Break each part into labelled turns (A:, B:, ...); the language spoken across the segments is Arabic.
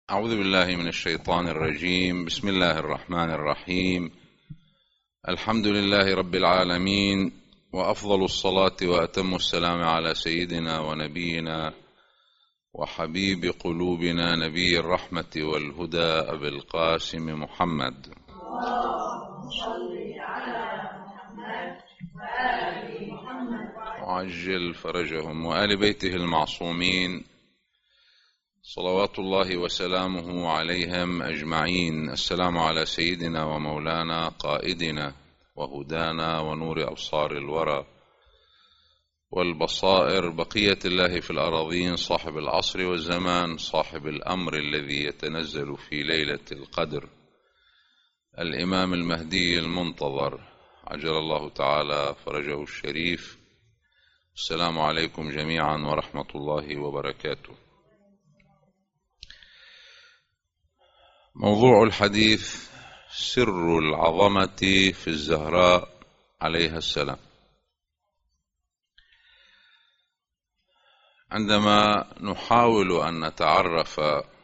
A: أعوذ بالله من الشيطان الرجيم. بسم الله الرحمن الرحيم. الحمد لله رب العالمين، وأفضل الصلاة وأتم السلام على سيدنا ونبينا وحبيب قلوبنا نبي الرحمة والهدى أبي القاسم محمد. اللهم صل على محمد وآل محمد وعجل فرجهم وآل بيته المعصومين صلوات الله وسلامه عليهم أجمعين. السلام على سيدنا ومولانا قائدنا وهدانا ونور أبصار الورى والبصائر، بقية الله في الأراضين، صاحب العصر والزمان، صاحب الأمر الذي يتنزل في ليلة القدر، الإمام المهدي المنتظر عجل الله تعالى فرجه الشريف. السلام عليكم جميعا ورحمة الله وبركاته. موضوع الحديث: سر العظمة في الزهراء عليها السلام. عندما نحاول أن نتعرف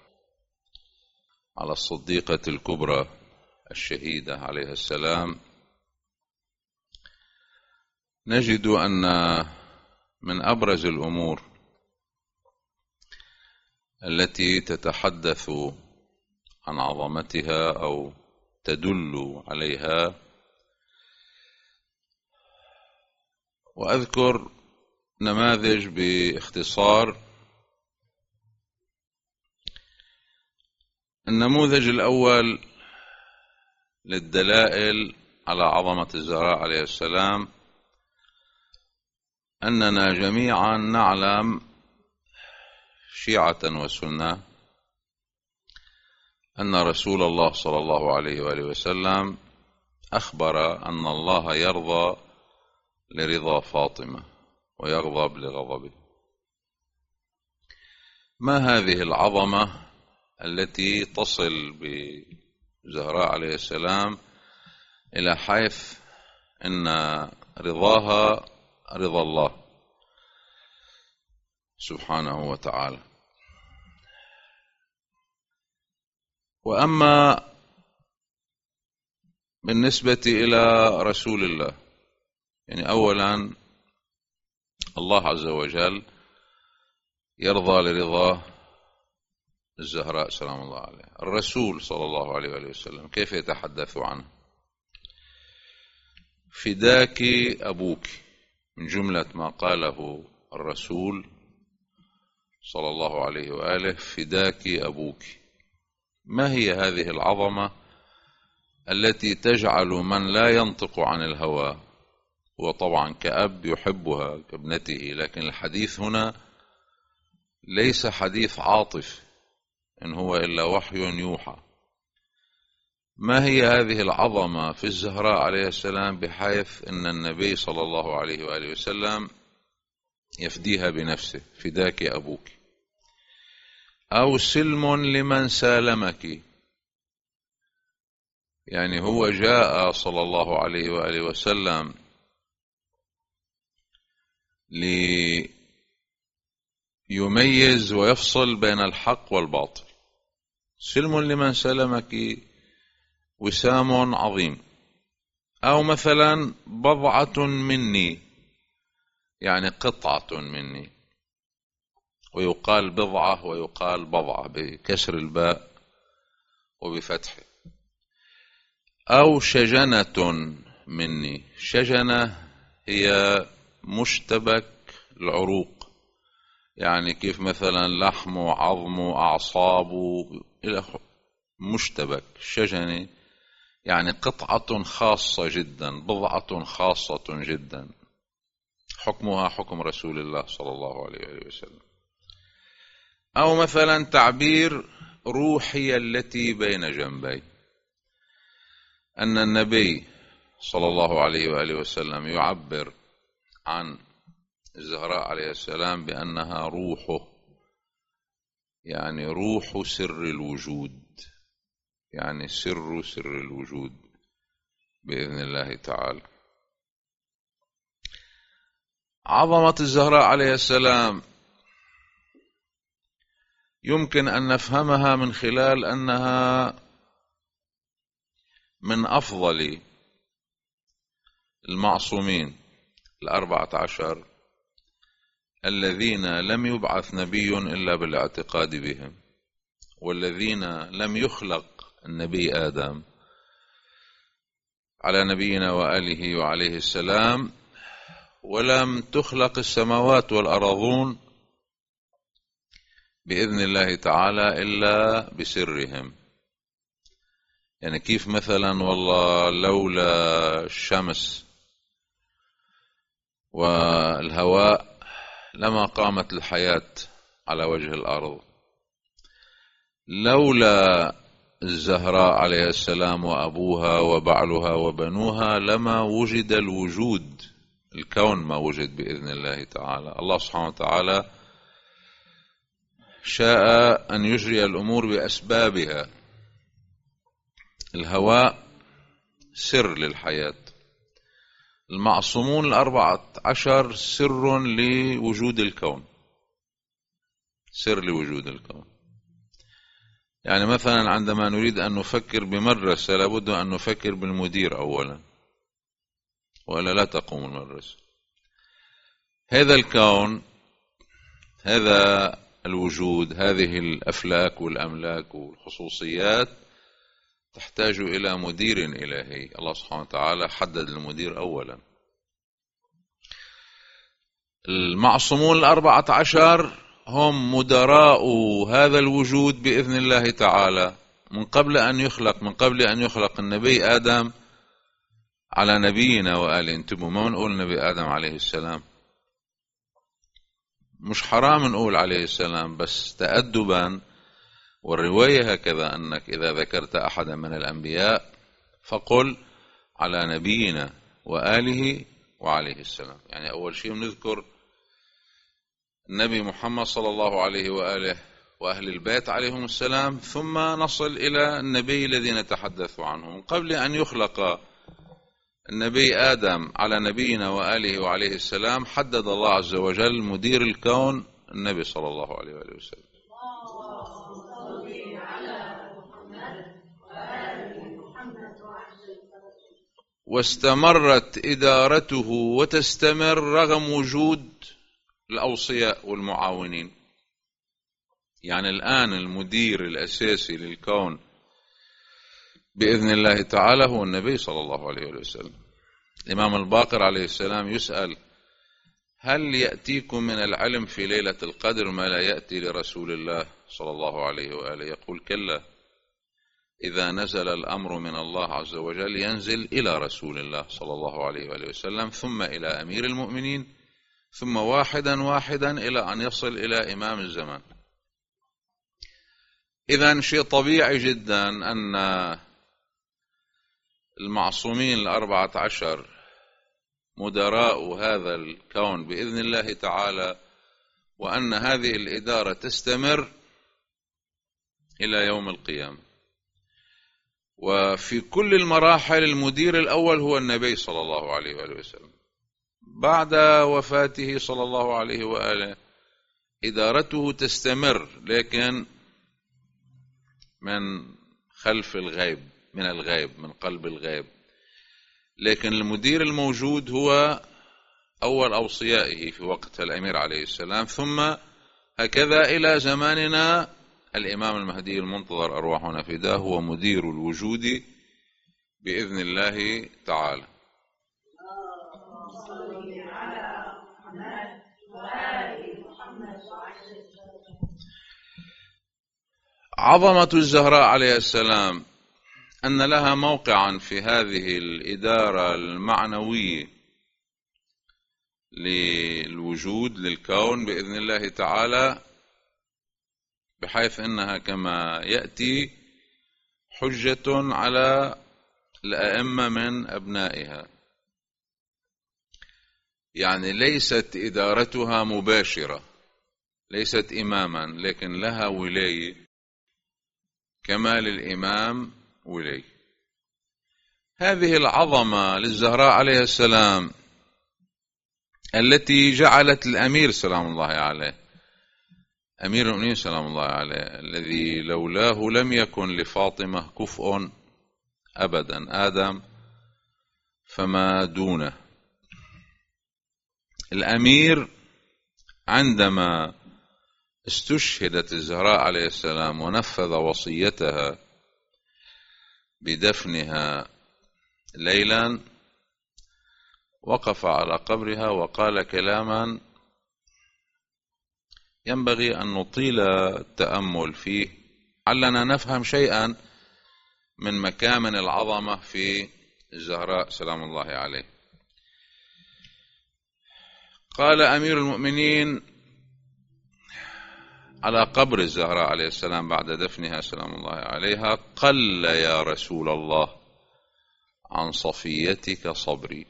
A: على الصديقة الكبرى الشهيدة عليها السلام، نجد أن من أبرز الأمور التي تتحدث عن عظمتها أو تدل عليها، وأذكر نماذج باختصار. النموذج الأول للدلائل على عظمة الزهراء عليه السلام أننا جميعا نعلم، شيعة وسنة، أن رسول الله صلى الله عليه وآله وسلم أخبر أن الله يرضى لرضا فاطمة ويغضب لغضبه. ما هذه العظمة التي تصل بزهراء عليه السلام إلى حيث أن رضاها رضا الله سبحانه وتعالى؟ وأما بالنسبة إلى رسول الله، يعني أولا الله عز وجل يرضى لرضاه الزهراء سلام الله عليها. الرسول صلى الله عليه وآله وسلم كيف يتحدث عنه؟ فداك أبوك، من جملة ما قاله الرسول صلى الله عليه وآله: فداك أبوك. ما هي هذه العظمة التي تجعل من لا ينطق عن الهوى، وطبعا كأب يحبها كابنته، لكن الحديث هنا ليس حديث عاطف، إن هو إلا وحي يوحى. ما هي هذه العظمة في الزهراء عليه السلام بحيث أن النبي صلى الله عليه وآله وسلم يفديها بنفسه: فداك أبوك. أو سلم لمن سالمك، يعني هو جاء صلى الله عليه وآله وسلم ليميز ويفصل بين الحق والباطل. سلم لمن سلمك وسام عظيم. أو مثلا بضعة مني، يعني قطعة مني، ويقال بضعة ويقال بضعة بكسر الباء وبفتحه. أو شجنة مني. شجنة هي مشتبك العروق، يعني كيف مثلا لحم وعظم وأعصاب إلى مشتبك. شجنة يعني قطعة خاصة جدا، بضعة خاصة جدا، حكمها حكم رسول الله صلى الله عليه وسلم. أو مثلا تعبير روحي التي بين جنبي، أن النبي صلى الله عليه وآله وسلم يعبر عن الزهراء عليه السلام بأنها روحه، يعني روح سر الوجود، يعني سر الوجود بإذن الله تعالى. عظمة الزهراء عليه السلام يمكن أن نفهمها من خلال أنها من أفضل المعصومين 14 الذين لم يبعث نبي إلا بالاعتقاد بهم، والذين لم يخلق النبي آدم على نبينا وآله وعليه السلام، ولم تخلق السماوات والأرضون بإذن الله تعالى إلا بسرهم. يعني كيف مثلا والله لولا الشمس والهواء لما قامت الحياة على وجه الأرض، لولا الزهراء عليه السلام وأبوها وبعلها وبنوها لما وجد الوجود، الكون ما وجد بإذن الله تعالى. الله سبحانه وتعالى شاء أن يجري الأمور بأسبابها. الهواء سر للحياة، المعصومون 14 سر لوجود الكون، سر لوجود الكون. يعني مثلا عندما نريد أن نفكر بمدرسة لابد أن نفكر بالمدير أولا، وإلا لا تقوم المدرسة. هذا الكون، هذا الوجود، هذه الأفلاك والأملاك والخصوصيات تحتاج إلى مدير إلهي. الله سبحانه وتعالى حدد المدير أولا. المعصومون 14 هم مدراء هذا الوجود بإذن الله تعالى من قبل أن يخلق النبي آدم على نبينا وآله. انتبهوا، ما نقول نبي آدم عليه السلام، مش حرام نقول عليه السلام، بس تأدبا. والرواية هكذا أنك إذا ذكرت أحدا من الأنبياء فقل على نبينا وآله وعليه السلام. يعني أول شيء نذكر النبي محمد صلى الله عليه وآله وأهل البيت عليهم السلام، ثم نصل إلى النبي الذي نتحدث عنه. من قبل أن يخلق النبي آدم على نبينا وآله وعليه السلام حدد الله عز وجل مدير الكون النبي صلى الله عليه وآله وسلم. واستمرت إدارته وتستمر رغم وجود الأوصياء والمعاونين. يعني الآن المدير الأساسي للكون بإذن الله تعالى هو النبي صلى الله عليه وسلم. الإمام الباقر عليه السلام يسأل: هل يأتيكم من العلم في ليلة القدر ما لا يأتي لرسول الله صلى الله عليه وآله؟ يقول: كلا، إذا نزل الأمر من الله عز وجل ينزل إلى رسول الله صلى الله عليه وآله وسلم، ثم إلى أمير المؤمنين، ثم واحدا واحدا إلى أن يصل إلى إمام الزمان. إذن شيء طبيعي جدا أن المعصومين 14 مدراء هذا الكون بإذن الله تعالى، وأن هذه الإدارة تستمر إلى يوم القيامة. وفي كل المراحل المدير الأول هو النبي صلى الله عليه وآله وسلم. بعد وفاته صلى الله عليه وآله إدارته تستمر، لكن من خلف الغيب، من الغيب، من قلب الغيب. لكن المدير الموجود هو أول أوصيائه في وقت الأمير عليه السلام، ثم هكذا إلى زماننا الإمام المهدي المنتظر أرواحنا فداه هو مدير الوجود بإذن الله تعالى. عظمة الزهراء عليه السلام أن لها موقعا في هذه الإدارة المعنوية للوجود للكون بإذن الله تعالى، بحيث أنها كما يأتي حجة على الأئمة من أبنائها. يعني ليست إدارتها مباشرة، ليست إماما، لكن لها ولاية كما للإمام ولاية. هذه العظمة للزهراء عليه السلام التي جعلت الأمير سلام الله عليه أمير المؤمنين سلام الله عليه الذي لولاه لم يكن لفاطمة كفء أبدا، آدم فما دونه. الأمير عندما استشهدت الزهراء عليه السلام ونفذ وصيتها بدفنها ليلا، وقف على قبرها وقال كلاما ينبغي أن نطيل التأمل فيه علنا نفهم شيئا من مكامن العظمة في الزهراء سلام الله عليه. قال أمير المؤمنين على قبر الزهراء عليه السلام بعد دفنها سلام الله عليها: قل يا رسول الله عن صفيتك صبري.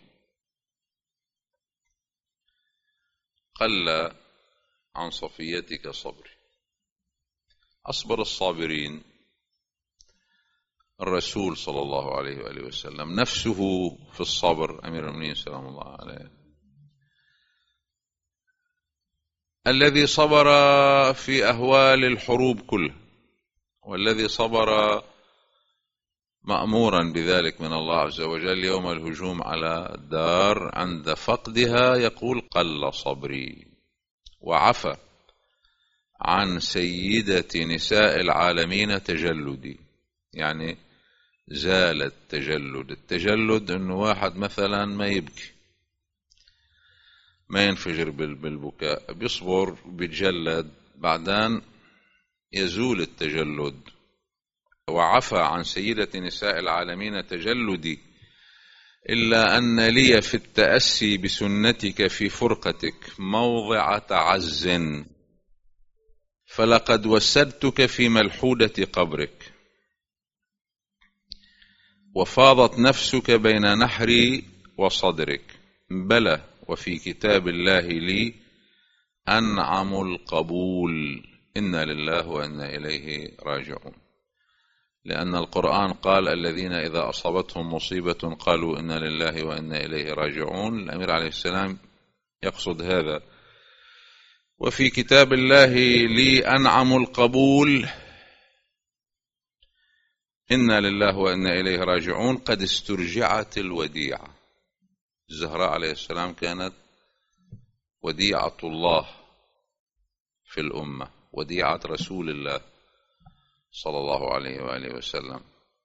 A: قل عن صفيتك صبري. أصبر الصابرين الرسول صلى الله عليه وآله وسلم نفسه في الصبر، أمير المؤمنين سلام الله عليه، الذي صبر في أهوال الحروب كلها، والذي صبر مأمورا بذلك من الله عز وجل يوم الهجوم على الدار عند فقدها، يقول: قل صبري. وعفى عن سيدة نساء العالمين تجلدي، يعني زال التجلد. التجلد انه واحد مثلا ما يبكي، ما ينفجر بالبكاء، بيصبر بيتجلد، بعدين يزول التجلد. وعفى عن سيدة نساء العالمين تجلدي، إلا أن لي في التأسي بسنتك في فرقتك موضع تعز، فلقد وسدتك في ملحودة قبرك، وفاضت نفسك بين نحري وصدرك. بلى، وفي كتاب الله لي أنعم القبول. إنا لله وإنا إليه راجعون. لأن القرآن قال: الذين إذا أصابتهم مصيبة قالوا إنا لله وإنا إليه راجعون. الأمير عليه السلام يقصد هذا. وفي كتاب الله لي أنعم القبول، إنا لله وإنا إليه راجعون. قد استرجعت الوديعة. الزهراء عليه السلام كانت وديعة الله في الأمة، وديعة رسول الله صلى الله عليه وآله وسلم.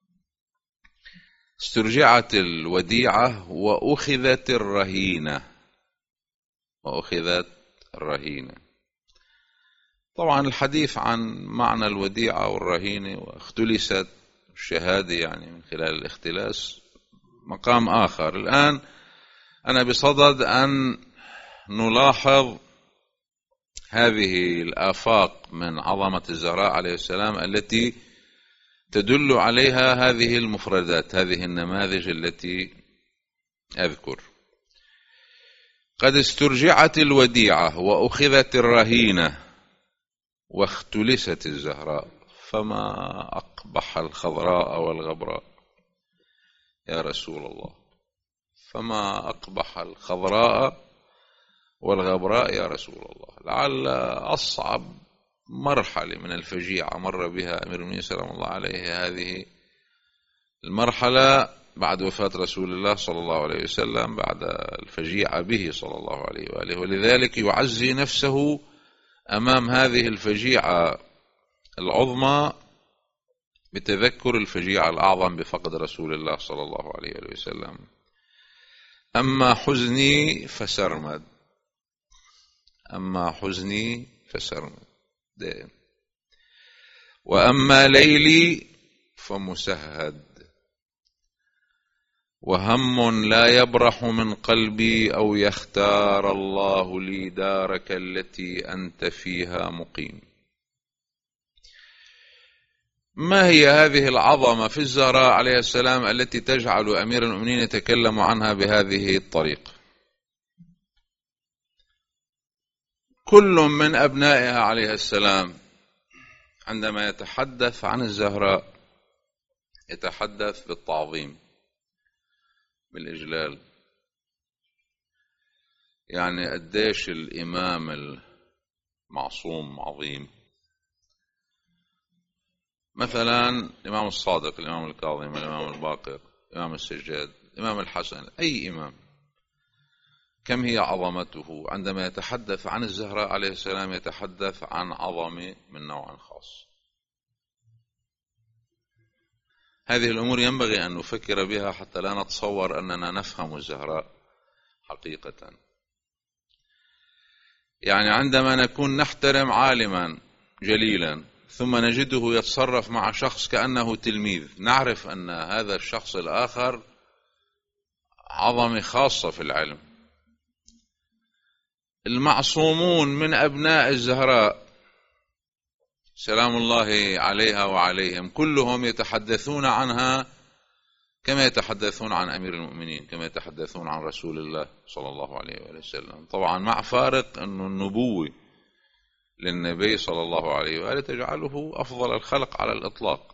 A: استرجعت الوديعة وأخذت الرهينة. وأخذت الرهينة. طبعا الحديث عن معنى الوديعة والرهينة واختلست الشهادة يعني من خلال الاختلاس مقام آخر. الآن أنا بصدد أن نلاحظ هذه الآفاق من عظمة الزهراء عليه السلام التي تدل عليها هذه المفردات، هذه النماذج التي أذكر. قد استرجعت الوديعة وأخذت الرهينة واختلست الزهراء، فما أقبح الخضراء والغبراء يا رسول الله، فما أقبح الخضراء والغبراء يا رسول الله. لعل أصعب مرحلة من الفجيعة مر بها أمير المؤمنين سلام الله عليه هذه المرحلة بعد وفاة رسول الله صلى الله عليه وسلم، بعد الفجيعة به صلى الله عليه وآله، ولذلك يعزي نفسه أمام هذه الفجيعة العظمى بتذكر الفجيعة الأعظم بفقد رسول الله صلى الله عليه وآله وسلم. أما حزني فسرمد، أما حزني فسرمد دائم، وأما ليلي فمسهد، وهم لا يبرح من قلبي أو يختار الله لي دارك التي أنت فيها مقيم. ما هي هذه العظمة في الزهراء عليه السلام التي تجعل أمير المؤمنين يتكلم عنها بهذه الطريقة؟ كل من أبنائها عليه السلام عندما يتحدث عن الزهراء يتحدث بالتعظيم، بالإجلال. يعني قديش الإمام المعصوم عظيم، مثلا الإمام الصادق، الإمام الكاظم، الإمام الباقر، الإمام السجاد، الإمام الحسن، أي إمام، كم هي عظمته؟ عندما يتحدث عن الزهراء عليه السلام يتحدث عن عظمة من نوع خاص. هذه الأمور ينبغي أن نفكر بها حتى لا نتصور أننا نفهم الزهراء حقيقة. يعني عندما نكون نحترم عالما جليلا ثم نجده يتصرف مع شخص كأنه تلميذ، نعرف أن هذا الشخص الآخر عظمة خاصة في العلم. المعصومون من أبناء الزهراء سلام الله عليها وعليهم كلهم يتحدثون عنها كما يتحدثون عن أمير المؤمنين، كما يتحدثون عن رسول الله صلى الله عليه وسلم. طبعا مع فارق أن النبوة للنبي صلى الله عليه وآله تجعله أفضل الخلق على الإطلاق.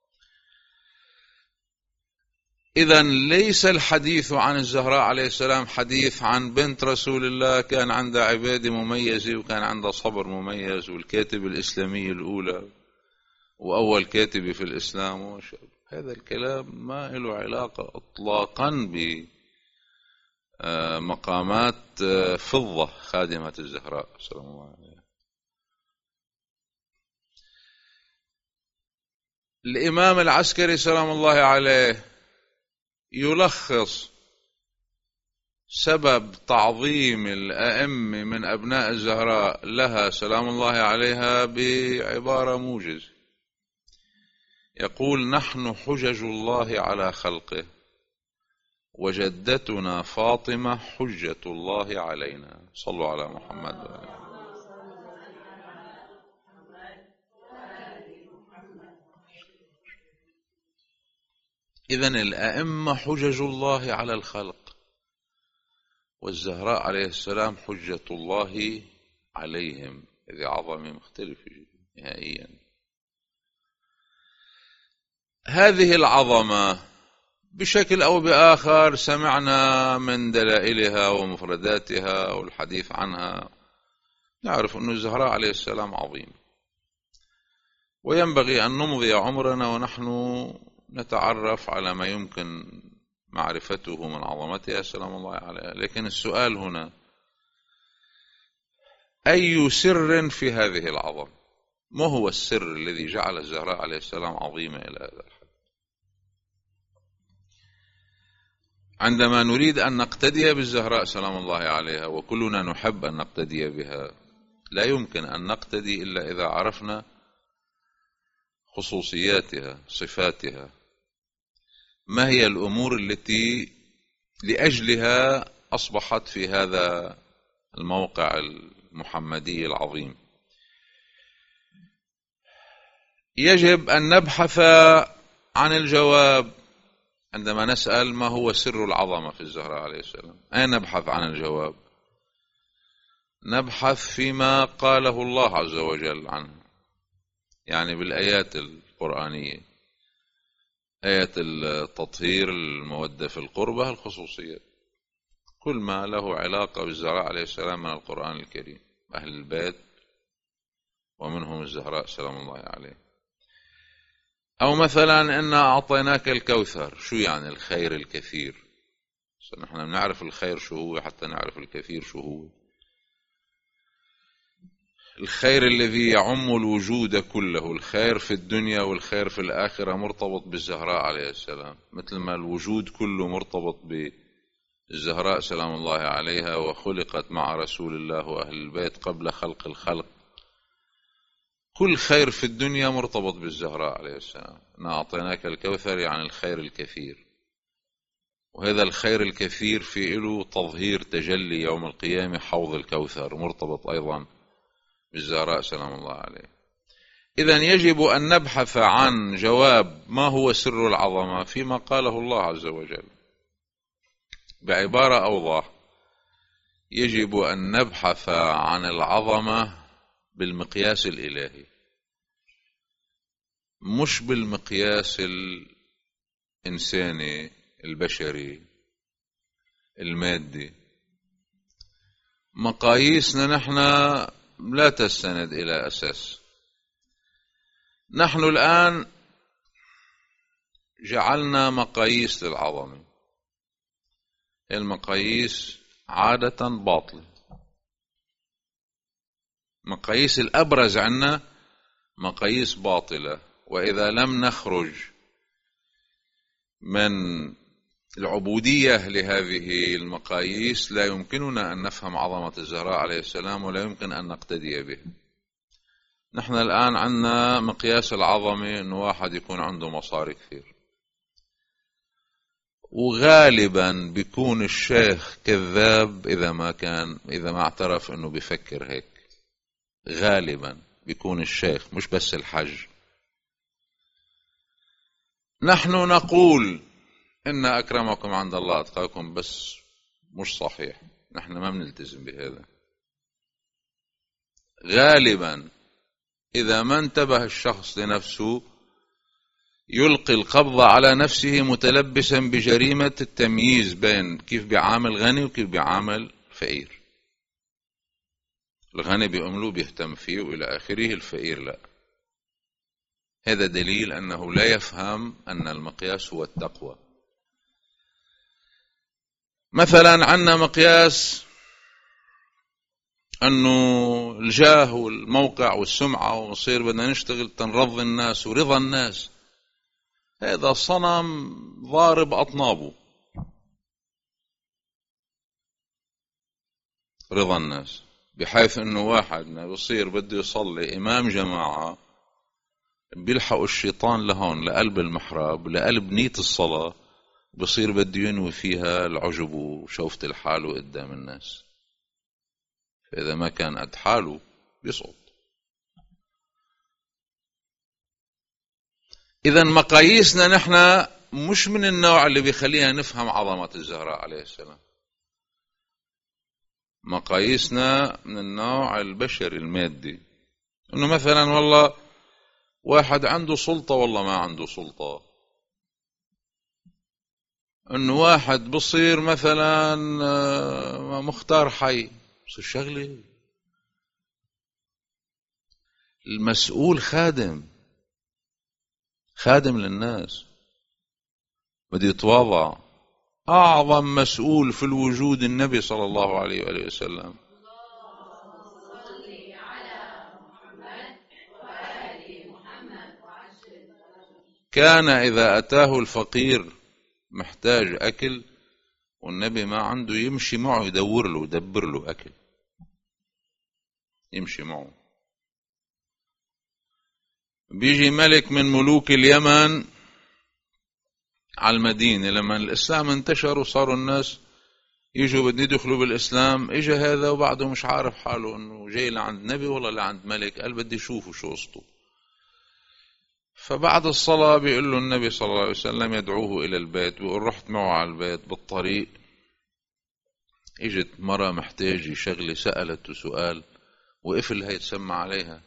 A: إذن ليس الحديث عن الزهراء عليه السلام حديث عن بنت رسول الله كان عندها عبادة مميزة وكان عندها صبر مميز والكاتب الإسلامية الأولى وأول كاتبة في الإسلام. هذا الكلام ما له علاقة إطلاقا بمقامات فضة خادمة الزهراء سلام الله عليها. الإمام العسكري سلام الله عليه يلخص سبب تعظيم الأئمة من أبناء الزهراء لها سلام الله عليها بعبارة موجزة، يقول: نحن حجج الله على خلقه وجدتنا فاطمة حجة الله علينا. صلوا على محمد. إذن الأئمة حجج الله على الخلق، والزهراء عليه السلام حجة الله عليهم. هذه عظمة مختلفة نهائيا. هذه العظمة بشكل أو بآخر سمعنا من دلائلها ومفرداتها والحديث عنها، نعرف أن الزهراء عليه السلام عظيم، وينبغي أن نمضي عمرنا ونحن نتعرف على ما يمكن معرفته من عظمتها سلام الله عليها. لكن السؤال هنا: أي سر في هذه العظمة؟ ما هو السر الذي جعل الزهراء عليه السلام عظيمة إلى هذا الحد؟ عندما نريد أن نقتدي بالزهراء سلام الله عليها، وكلنا نحب أن نقتدي بها، لا يمكن أن نقتدي إلا إذا عرفنا خصوصياتها، صفاتها. ما هي الأمور التي لأجلها أصبحت في هذا الموقع المحمدي العظيم؟ يجب أن نبحث عن الجواب. عندما نسأل ما هو سر العظمة في الزهراء عليه السلام، أين نبحث عن الجواب؟ نبحث فيما قاله الله عز وجل عنه، يعني بالآيات القرآنية، آية التطهير، المودة في القربة، الخصوصية، كل ما له علاقة بالزهراء عليه السلام من القرآن الكريم، أهل البيت ومنهم الزهراء سلام الله عليه. أو مثلا إنا أعطيناك الكوثر، شو يعني الخير الكثير؟ نحن نعرف الخير شو هو حتى نعرف الكثير شو هو. الخير الذي يعم الوجود كله، الخير في الدنيا والخير في الآخرة، مرتبط بالزهراء عليه السلام، مثل ما الوجود كله مرتبط بالزهراء سلام الله عليها، وخلقت مع رسول الله وأهل البيت قبل خلق الخلق. كل خير في الدنيا مرتبط بالزهراء عليه السلام. أعطيناك الكوثر يعني الخير الكثير، وهذا الخير الكثير في له تظهير تجلي يوم القيامة، حوض الكوثر مرتبط أيضا بالزهراء سلام الله عليه. إذن يجب أن نبحث عن جواب ما هو سر العظمة فيما قاله الله عز وجل. بعبارة أوضح، يجب أن نبحث عن العظمة بالمقياس الإلهي، مش بالمقياس الإنساني البشري المادي. مقاييسنا نحن لا تستند إلى أساس. نحن الآن جعلنا مقاييس للعظمة. المقاييس عادة باطلة. مقاييس الأبرز عنا مقاييس باطلة، وإذا لم نخرج من العبودية لهذه المقاييس لا يمكننا أن نفهم عظمة الزهراء عليه السلام، ولا يمكن أن نقتدي به. نحن الآن عندنا مقياس العظمة أنه واحد يكون عنده مصاري كثير، وغالبا بيكون الشيخ كذاب إذا ما اعترف أنه بيفكر هيك. غالبا بيكون الشيخ، مش بس الحج. نحن نقول إن أكرمكم عند الله أتقاكم، بس مش صحيح، نحن ما بنلتزم بهذا. غالبا إذا ما انتبه الشخص لنفسه يلقي القبض على نفسه متلبسا بجريمة التمييز بين كيف بيعامل غني وكيف بيعامل فقير. الغني بيأمله بيهتم فيه وإلى آخره، الفقير لا. هذا دليل أنه لا يفهم أن المقياس هو التقوى. مثلا عندنا مقياس أنه الجاه والموقع والسمعة، ونصير بدنا نشتغل تنرضي الناس ورضا الناس. هذا صنم ضارب أطنابه. رضا الناس، بحيث أنه واحد بصير بده يصلي إمام جماعة بيلحق الشيطان لهون لقلب المحراب لقلب نية الصلاة، بصير بده ينوي فيها العجب وشوفة الحال قدام الناس. إذا ما كان قد حاله بيسقط. إذا مقاييسنا نحن مش من النوع اللي بيخلينا نفهم عظمة الزهراء عليه السلام. مقاييسنا من النوع البشري المادي، إنه مثلا والله واحد عنده سلطة والله ما عنده سلطة. إنه واحد بصير مثلا مختار حي، بصير شغلة. المسؤول خادم للناس، بده يتواضع. أعظم مسؤول في الوجود النبي صلى الله عليه وآله وسلم. كان إذا أتاه الفقير محتاج أكل والنبي ما عنده، يمشي معه يدور له يدبر له أكل، يمشي معه. بيجي ملك من ملوك اليمن على المدينة لما الإسلام انتشر وصاروا الناس يجوا بدي يدخلوا بالإسلام. إجا هذا وبعده مش عارف حاله إنه جاي لعند نبي ولا لعند ملك، قال بدي أشوفه شو قصته. فبعد الصلاة بيقول له النبي صلى الله عليه وسلم يدعوه إلى البيت، بيقول رحت معه على البيت بالطريق إجت مرة محتاجة شغلة، سألته سؤال وقفل هي تسمع عليها.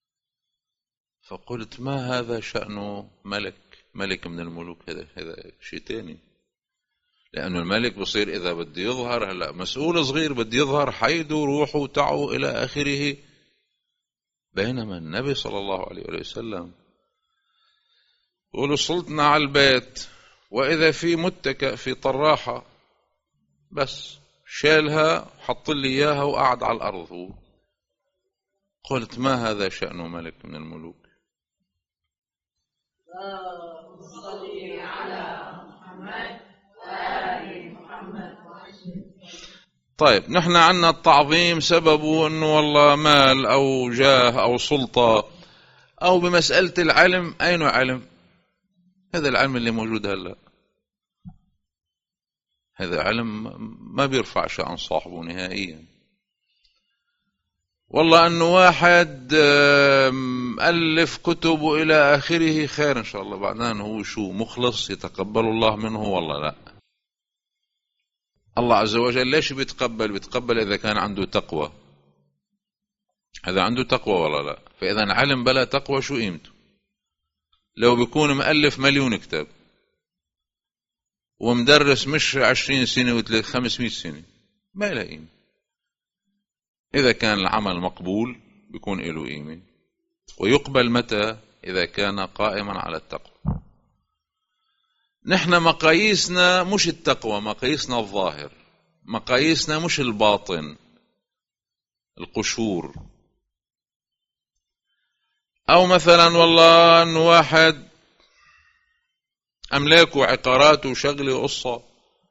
A: فقلت ما هذا شأنه ملك من الملوك؟ هذا شيء تاني. لأنه الملك بصير إذا بده يظهر، هلأ مسؤول صغير بده يظهر حيده روحه تعه إلى آخره، بينما النبي صلى الله عليه وسلم يقول وصلتنا على البيت وإذا في متكأ في طراحة، بس شالها حط لي إياها وقعد على الأرض هو. قلت ما هذا شأنه ملك من الملوك؟ صلي على محمد وآل محمد. طيب نحن عنا التعظيم سببه أنه والله مال أو جاه أو سلطة، أو بمسألة العلم. أين علم؟ هذا العلم اللي موجود هلأ، هذا علم ما بيرفع شأن صاحبه نهائيا. والله أنه واحد ألف كتب وإلى آخره، خير إن شاء الله، بعدين هو شو مخلص يتقبل الله منه والله لا. الله عز وجل ليش بيتقبل إذا كان عنده تقوى. هذا عنده تقوى ولا لا؟ فإذا علم بلا تقوى شو قيمته؟ لو بيكون مؤلف 1,000,000 كتاب ومدرس مش 20 سنة و500 سنة ما له قيمة. إذا كان العمل مقبول بيكون له قيمة، ويقبل متى؟ إذا كان قائما على التقوى. نحن مقاييسنا مش التقوى، مقاييسنا الظاهر، مقاييسنا مش الباطن القشور. أو مثلا والله أن واحد أملاكه وعقاراته وشغله وقصة،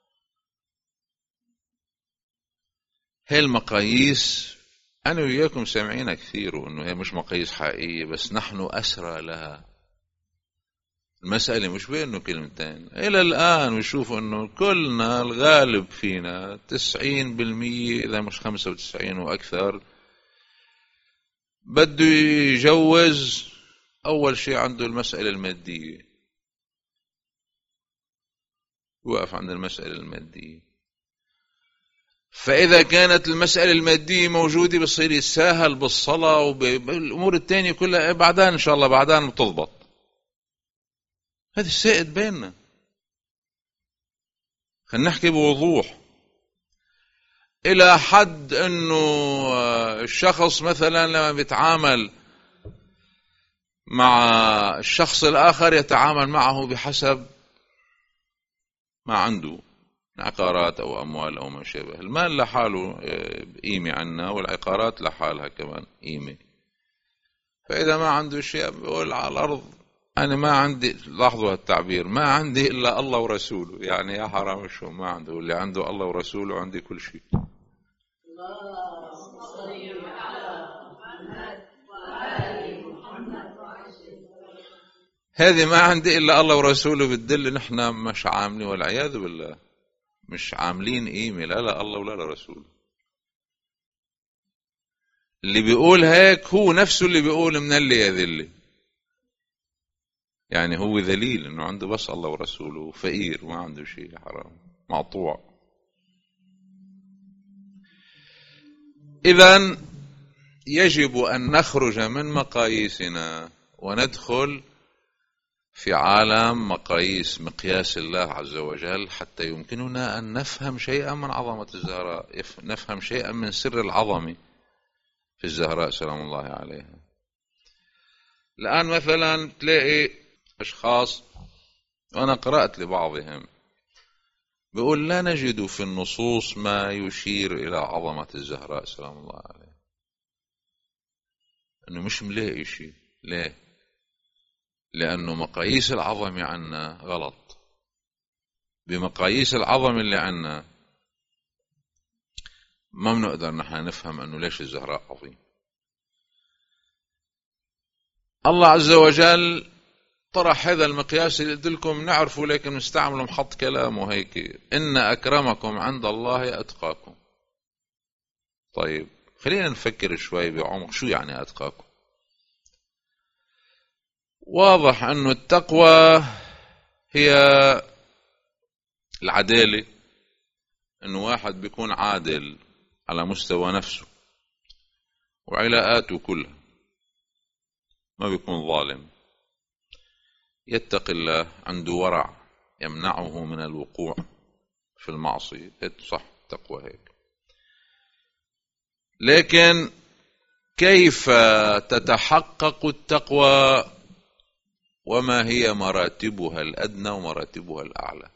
A: هاي المقاييس أنا وياكم سامعينها كثير، وأنه هي مش مقاييس حقيقية، بس نحن أسرى لها. المسألة مش بأنه كلمتين إلى الآن، ويشوفوا أنه كلنا الغالب فينا 90% إذا مش 95 وأكثر بده يجوز. أول شيء عنده المسألة المادية، يوقف عند المسألة المادية. فإذا كانت المسألة المادية موجودة بصير يتساهل بالصلاة وبالأمور التانية كلها، بعدين إن شاء الله بعدين بتضبط. هذا السائد بيننا، خلينا نحكي بوضوح. إلى حد أنه الشخص مثلا لما بيتعامل مع الشخص الآخر يتعامل معه بحسب ما عنده عقارات أو أموال أو ما شابه. المال لحاله قيمة عنا، والعقارات لحالها كمان قيمة. فإذا ما عنده شيء بيقول على الأرض أنا ما عندي، لاحظوا التعبير، ما عندي إلا الله ورسوله. يعني يا حرام شو ما عنده، اللي عنده الله ورسوله عندي كل شيء. هذه ما عندي إلا الله ورسوله بتدل نحن مش عاملين، والعياذ بالله مش عاملين قيمة لا لا الله ولا لرسوله. اللي بيقول هيك هو نفسه اللي بيقول من اللي يذلي، يعني هو ذليل انه عنده بس الله ورسوله، فقير وما عنده شيء، حرام مقطوع. إذن يجب أن نخرج من مقاييسنا وندخل في عالم مقياس الله عز وجل، حتى يمكننا أن نفهم شيئا من عظمة الزهراء، نفهم شيئا من سر العظمة في الزهراء سلام الله عليها. الآن مثلا تلاقي أشخاص، وأنا قرأت لبعضهم، بيقول لا نجد في النصوص ما يشير إلى عظمة الزهراء سلام الله عليها، أنه مش ملاقي شيء. ليه؟ لأنه مقاييس العظمة عنا غلط. بمقاييس العظمة اللي عنا ما بنقدر نحن نفهم أنه ليش الزهراء عظيم. الله عز وجل طرح هذا المقياس اللي قلت لكم نعرفه، لكن نستعمله محط كلامه هيك: إن أكرمكم عند الله أتقاكم. طيب خلينا نفكر شوي بعمق، شو يعني أتقاكم؟ واضح أنه التقوى هي العدالة، أنه واحد بيكون عادل على مستوى نفسه وعلاقاته كلها، ما بيكون ظالم، يتقي الله، عنده ورع يمنعه من الوقوع في المعصية. صح تقوى هيك. لكن كيف تتحقق التقوى، وما هي مراتبها الأدنى ومراتبها الأعلى؟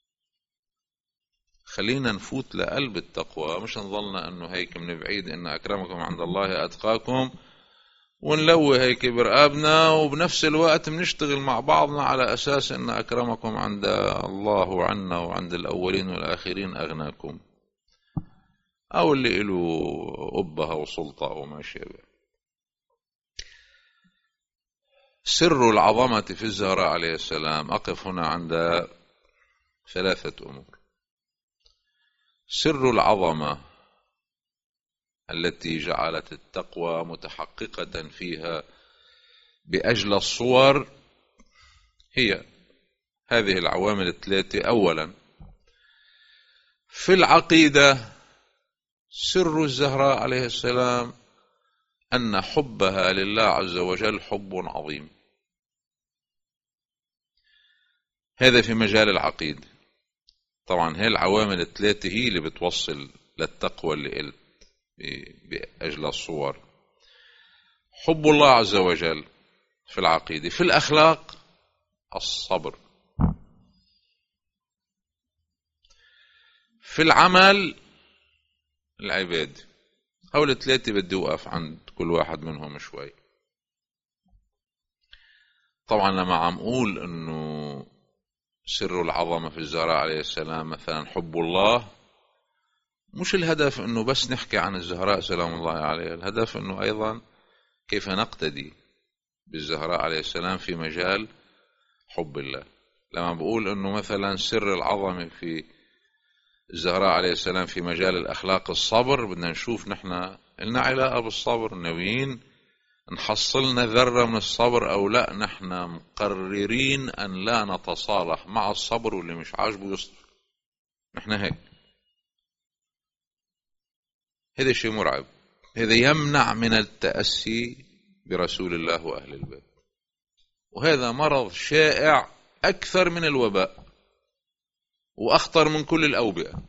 A: خلينا نفوت لقلب التقوى، مش نظلنا أنه هيك من بعيد إن أكرمكم عند الله أتقاكم ونلوي هيك برقابنا، وبنفس الوقت بنشتغل مع بعضنا على أساس إن أكرمكم عند الله وعنا وعند الأولين والآخرين أغناكم، أو اللي له أبها وسلطة وما شابه. سر العظمة في الزهراء عليه السلام، أقف هنا عند 3 أمور. سر العظمة التي جعلت التقوى متحققة فيها بأجل الصور هي هذه العوامل 3. أولا، في العقيدة سر الزهراء عليه السلام أن حبها لله عز وجل حب عظيم. هذا في مجال العقيدة. طبعا هي العوامل 3 هي اللي بتوصل للتقوى اللي قلت بأجل الصور. حب الله عز وجل في العقيدة. في الأخلاق الصبر، في العمل العباد. هؤلاء الثلاثة بدي أوقف عند كل واحد منهم شوي. طبعا لما عم أقول أنه سر العظمة في الزهراء عليه السلام مثلا حب الله، مش الهدف أنه بس نحكي عن الزهراء سلام الله عليها، الهدف أنه أيضا كيف نقتدي بالزهراء عليه السلام في مجال حب الله. لما بقول أنه مثلا سر العظمة في الزهراء عليه السلام في مجال الأخلاق الصبر، بدنا نشوف نحن لنا علاقة بالصبر، ناويين نحصلنا ذرة من الصبر أو لا، نحن مقررين أن لا نتصالح مع الصبر واللي مش عاجبه يصبر. نحن هيك. هذا شيء مرعب، هذا يمنع من التأسي برسول الله وأهل البيت، وهذا مرض شائع أكثر من الوباء وأخطر من كل الأوبئة.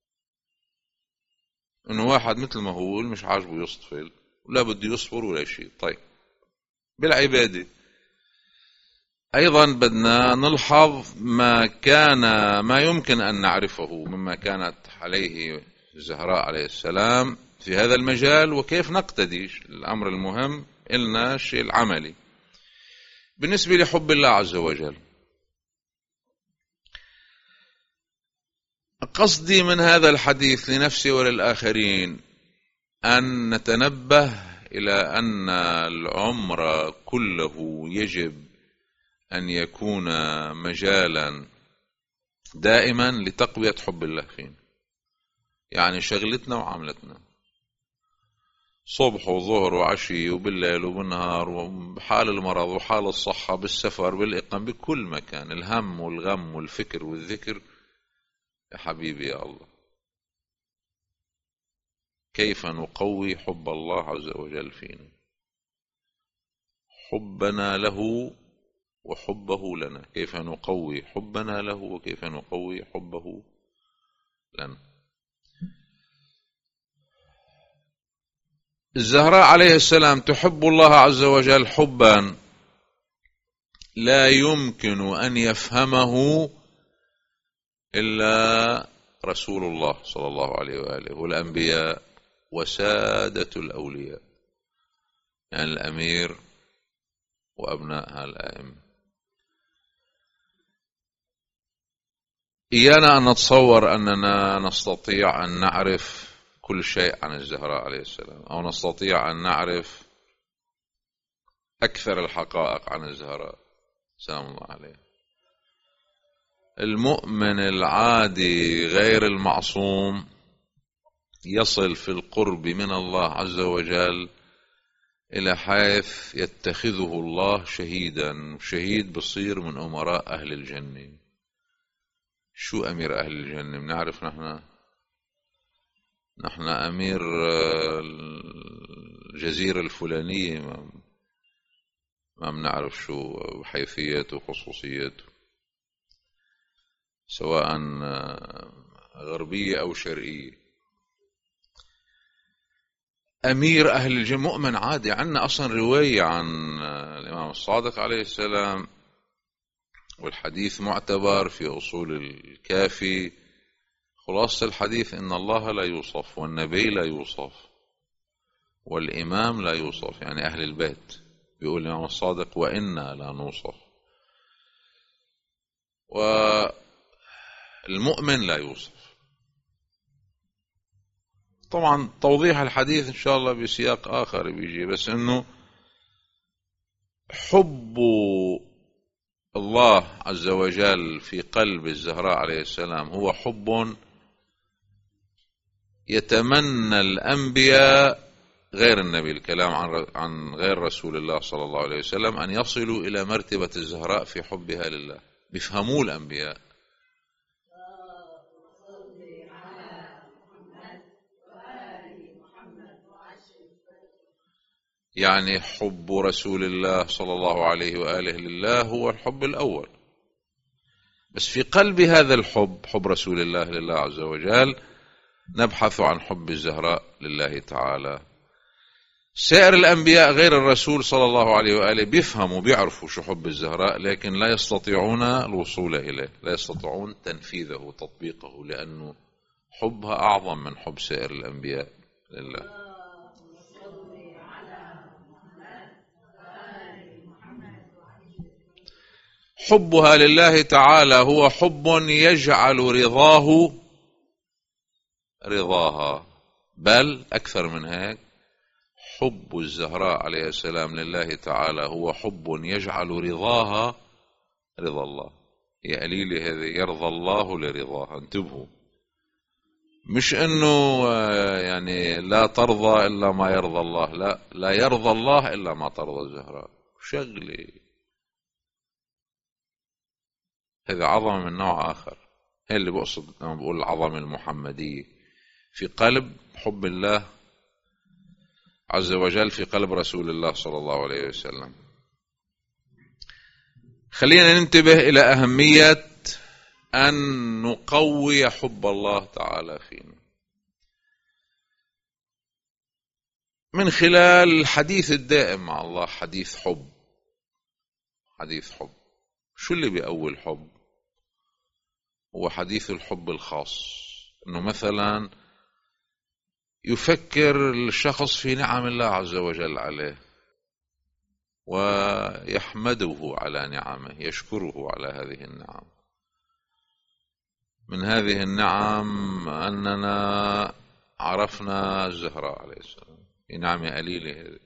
A: إنه واحد مثل ما هو مش عاجبه يصطفل ولا بده يصبر ولا شيء. طيب بالعبادة أيضا بدنا نلحظ ما يمكن أن نعرفه مما كانت عليه الزهراء عليه السلام في هذا المجال، وكيف نقتدي. الأمر المهم إلنا الشيء العملي بالنسبة لحب الله عز وجل. قصدي من هذا الحديث لنفسي وللآخرين أن نتنبه إلى أن العمر كله يجب أن يكون مجالا دائما لتقوية حب الله فينا. يعني شغلتنا وعملتنا صبح وظهر وعشي وبالليل وبالنهار وبحال المرض وحال الصحة، بالسفر بالإقامة، بكل مكان، الهم والغم والفكر والذكر. يا حبيبي يا الله، كيف نقوي حب الله عز وجل فينا، حبنا له وحبه لنا، كيف نقوي حبنا له وكيف نقوي حبه لنا. الزهراء عليه السلام تحب الله عز وجل حبا لا يمكن أن يفهمه إلا رسول الله صلى الله عليه وآله والأنبياء وسادة الأولياء، يعني الأمير وأبنائها الآئمة. إيانا أن نتصور أننا نستطيع أن نعرف كل شيء عن الزهراء عليه السلام، أو نستطيع أن نعرف أكثر الحقائق عن الزهراء سلام الله عليه. المؤمن العادي غير المعصوم يصل في القرب من الله عز وجل إلى حيث يتخذه الله شهيدا، شهيد بصير من أمراء أهل الجنة. شو أمير أهل الجنة؟ بنعرف نحن أمير الجزيرة الفلانية، ما بنعرف شو حيثياته وخصوصياته، سواء غربية أو شرقية. أمير أهل الجنة مؤمن عادي. عندنا أصلا رواية عن الإمام الصادق عليه السلام، والحديث معتبر في أصول الكافي. خلاصة الحديث إن الله لا يوصف، والنبي لا يوصف، والإمام لا يوصف، يعني أهل البيت. بيقول الإمام الصادق وإنا لا نوصف، والمؤمن لا يوصف. طبعا توضيح الحديث إن شاء الله بسياق آخر بيجي، بس إنه حب الله عز وجل في قلب الزهراء عليه السلام هو حب يتمنى الأنبياء غير النبي، الكلام عن غير رسول الله صلى الله عليه وسلم، أن يصلوا إلى مرتبة الزهراء في حبها لله، بيفهموا الأنبياء. يعني حب رسول الله صلى الله عليه وآله لله هو الحب الأول، بس في قلب هذا الحب، حب رسول الله لله عز وجل، نبحث عن حب الزهراء لله تعالى. سائر الأنبياء غير الرسول صلى الله عليه وآله بيفهموا بيعرفوا شو حب الزهراء، لكن لا يستطيعون الوصول إليه، لا يستطيعون تنفيذه وتطبيقه، لأنه حبها أعظم من حب سائر الأنبياء لله. حبها لله تعالى هو حب يجعل رضاه رضاها، بل أكثر من هيك، حب الزهراء عليه السلام لله تعالى هو حب يجعل رضاها رضا الله. يا قليلي هذه يرضى الله لرضاها، انتبهوا، مش انه يعني لا ترضى الا ما يرضى الله، لا، لا يرضى الله الا ما ترضى الزهراء. شغلي هذا عظمة من نوع آخر. هي اللي بقصد لما بقول العظمة المحمدية في قلب حب الله عز وجل، في قلب رسول الله صلى الله عليه وسلم. خلينا ننتبه إلى أهمية أن نقوي حب الله تعالى فينا من خلال الحديث الدائم مع الله. حديث حب، حديث حب. شو اللي بيقوي الحب؟ هو حديث الحب الخاص، انه مثلا يفكر الشخص في نعم الله عز وجل عليه ويحمده على نعمه، يشكره على هذه النعم. من هذه النعم أننا عرفنا الزهراء عليه السلام، نعمة قليلة هذه.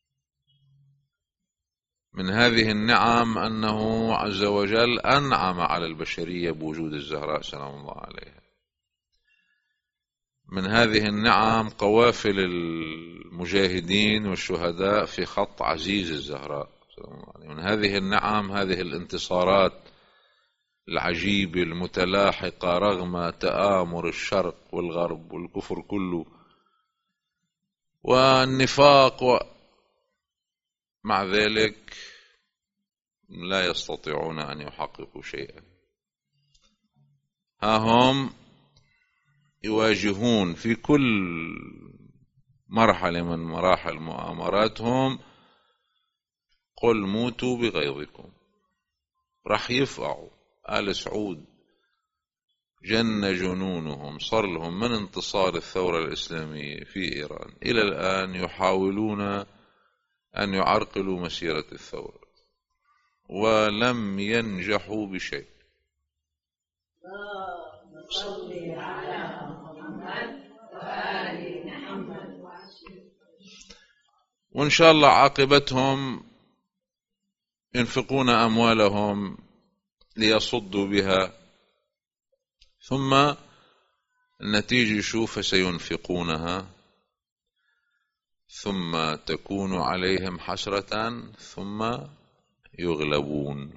A: من هذه النعم أنه عز وجل أنعم على البشرية بوجود الزهراء سلام الله عليها. من هذه النعم قوافل المجاهدين والشهداء في خط عزيز الزهراء سلام الله عليها. من هذه النعم هذه الانتصارات العجيبة المتلاحقة رغم تآمر الشرق والغرب والكفر كله والنفاق مع ذلك لا يستطيعون أن يحققوا شيئا. ها هم يواجهون في كل مرحلة من مراحل مؤامراتهم قل موتوا بغيظكم. راح يفقعوا. آل سعود جن جنونهم، صار لهم من انتصار الثورة الإسلامية في إيران إلى الآن يحاولون أن يعرقلوا مسيرة الثورة ولم ينجحوا بشيء. وإن شاء الله عاقبتهم ينفقون أموالهم ليصدوا بها، ثم النتيجة شو؟ فسينفقونها ثم تكون عليهم حسرة ثم يغلبون.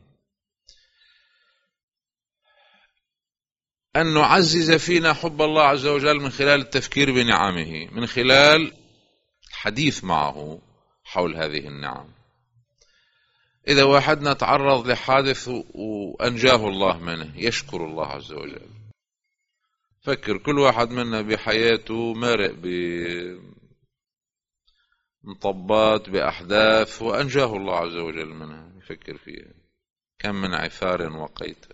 A: أن نعزز فينا حب الله عز وجل من خلال التفكير بنعمه، من خلال الحديث معه حول هذه النعم. إذا واحدنا تعرض لحادث وأنجاه الله منه يشكر الله عز وجل. فكر كل واحد منا بحياته مارق بمطبات بأحداث وأنجاه الله عز وجل منها، يفكر فيها كم من عثار وقيت.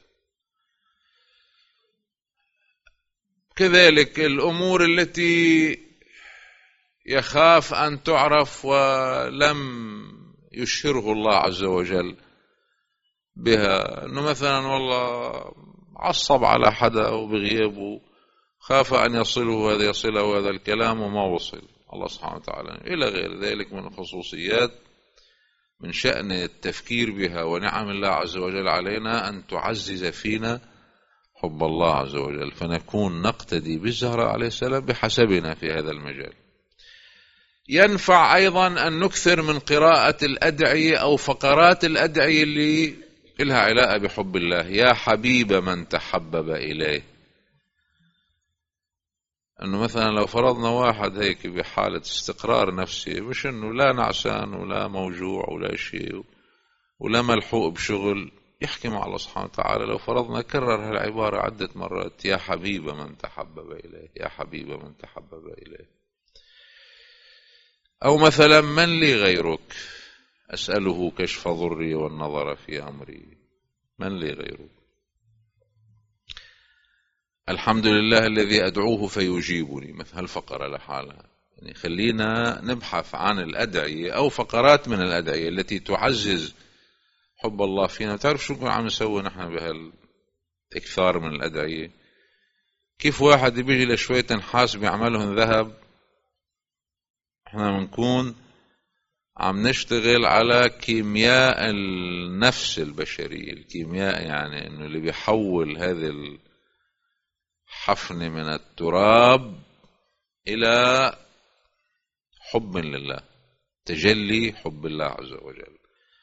A: كذلك الأمور التي يخاف أن تعرف ولم يشهره الله عز وجل بها، أنه مثلا والله عصب على حدا وبغيابه خاف أن يصله هذا يصله هذا الكلام وما وصل الله سبحانه وتعالى إلى غير ذلك من الخصوصيات. من شأن التفكير بها ونعم الله عز وجل علينا أن تعزز فينا حب الله عز وجل، فنكون نقتدي بالزهراء عليه السلام بحسبنا في هذا المجال. ينفع أيضا أن نكثر من قراءة الأدعية أو فقرات الأدعية اللي لها علاقة بحب الله. يا حبيب من تحبب إليه. أنه مثلا لو فرضنا واحد هيك بحالة استقرار نفسي، مش أنه لا نعسان ولا موجوع ولا شيء ولا ملحوق بشغل، يحكي مع الله سبحانه وتعالى. لو فرضنا كرر هالعبارة عدة مرات، يا حبيب من تحبب إليه، يا حبيب من تحبب إليه. أو مثلا من لي غيرك أسأله كشف ضري والنظر في أمري، من لي غيرك. الحمد لله الذي أدعوه فيجيبني، مثل هالفقرة لحالها. يعني خلينا نبحث عن الأدعية أو فقرات من الأدعية التي تعزز حب الله فينا. تعرف شو عم نسوي نحن بهالإكثار من الأدعية؟ كيف واحد بيجي لشوية نحاس بيعملهم ذهب، احنا بنكون عم نشتغل على كيمياء النفس البشرية. الكيمياء يعني انه اللي بيحول هذه الحفنة من التراب الى حب لله، تجلي حب الله عز وجل.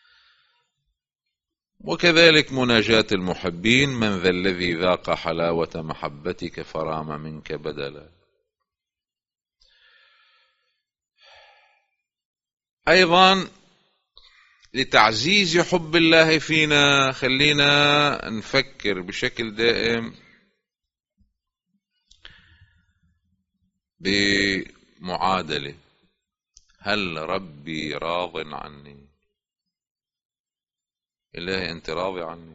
A: وكذلك مناجاة المحبين: من ذا الذي ذاق حلاوة محبتك فرام منك بدلا. أيضا لتعزيز حب الله فينا خلينا نفكر بشكل دائم بمعادلة: هل ربي راض عني؟ إلهي أنت راضي عني؟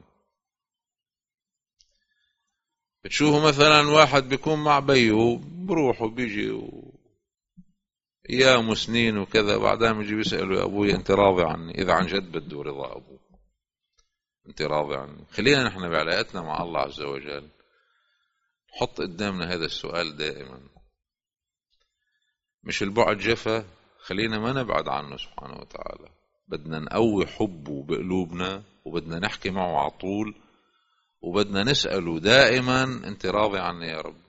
A: بتشوفوا مثلا واحد بيكون مع بيه بروح وبيجي أيام وسنين وكذا، بعدين بيجي بيسأله: يا أبوي أنت راضي عني؟ إذا عن جد بده رضا أبوه، أنت راضي عني؟ خلينا نحن بعلاقتنا مع الله عز وجل نحط قدامنا هذا السؤال دائما. مش البعد جفا، خلينا ما نبعد عنه سبحانه وتعالى، بدنا نقوي حبه بقلوبنا، وبدنا نحكي معه على طول، وبدنا نسأله دائما: أنت راضي عني يا رب؟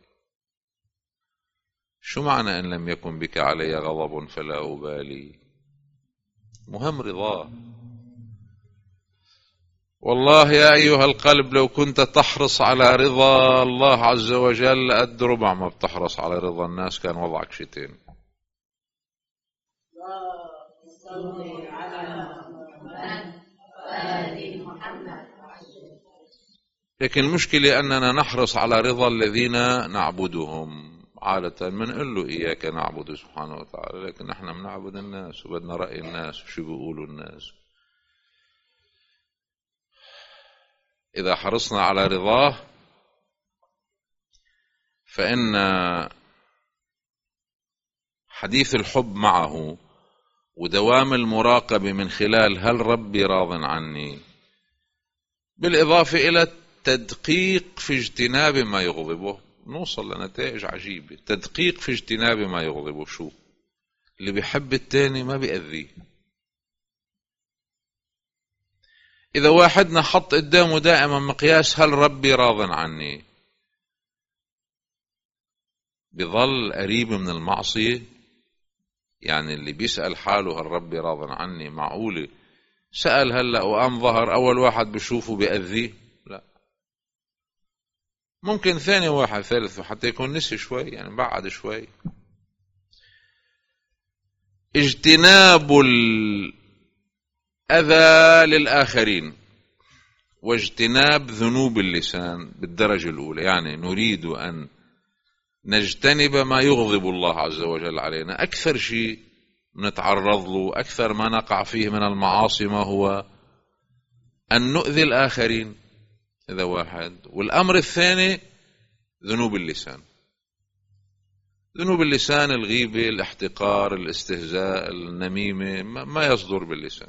A: شو معنى إن لم يكن بك علي غضب فلا أبالي؟ مهم رضاه. والله يا أيها القلب لو كنت تحرص على رضا الله عز وجل قد ربع ما بتحرص على رضا الناس، كان وضعك شتين. لكن المشكلة أننا نحرص على رضا الذين نعبدهم. عادة منقول له إياك نعبد سبحانه وتعالى، لكن نحن بنعبد الناس وبدنا رأي الناس وشو بيقولوا الناس. إذا حرصنا على رضاه فإن حديث الحب معه ودوام المراقبة من خلال هل ربي راض عني، بالإضافة إلى التدقيق في اجتناب ما يغضبه، نوصل لنتائج عجيبة. تدقيق في اجتناب ما يغضبه. شو اللي بيحب التاني ما بيأذيه. إذا واحدنا حط قدامه دائما مقياس هل ربي راض عني، بظل قريب من المعصية. يعني اللي بيسأل حاله هل ربي راض عني، معقولة سأل هلأ وقام ظهر أول واحد بشوفه بيأذيه؟ لا. ممكن ثاني واحد ثالث حتى يكون نسي شوي، يعني بعد شوي. اجتناب الأذى للآخرين واجتناب ذنوب اللسان بالدرجة الأولى. يعني نريد أن نجتنب ما يغضب الله عز وجل علينا. أكثر شيء نتعرض له، أكثر ما نقع فيه من المعاصي ما هو أن نؤذي الآخرين، هذا واحد. والأمر الثاني ذنوب اللسان. ذنوب اللسان: الغيبة، الاحتقار، الاستهزاء، النميمة، ما يصدر باللسان.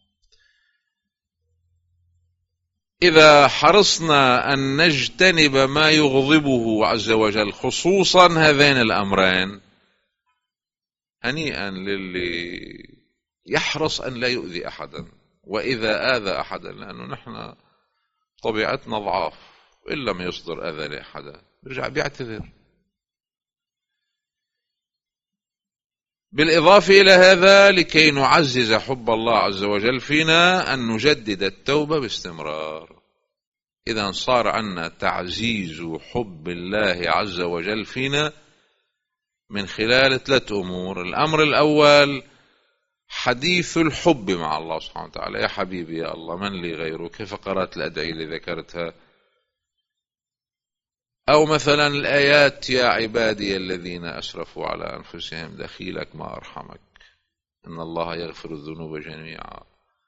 A: إذا حرصنا أن نجتنب ما يغضبه عز وجل، خصوصا هذين الأمرين، هنيئا للي يحرص أن لا يؤذي أحدا. وإذا آذى أحدا، لأنه نحن طبيعتنا ضعاف، إن لم يصدر أذى لأحدا برجع بيعتذر. بالإضافة إلى هذا، لكي نعزز حب الله عز وجل فينا، أن نجدد التوبة باستمرار. إذا صار عنا تعزيز حب الله عز وجل فينا من خلال 3 أمور. الأمر الأول حديث الحب مع الله سبحانه وتعالى: يا حبيبي يا الله من لي غيرك، فقرات الأدعية اللي ذكرتها، أو مثلا الآيات: يا عبادي الذين أسرفوا على أنفسهم دخيلك ما أرحمك، إن الله يغفر الذنوب جميعا،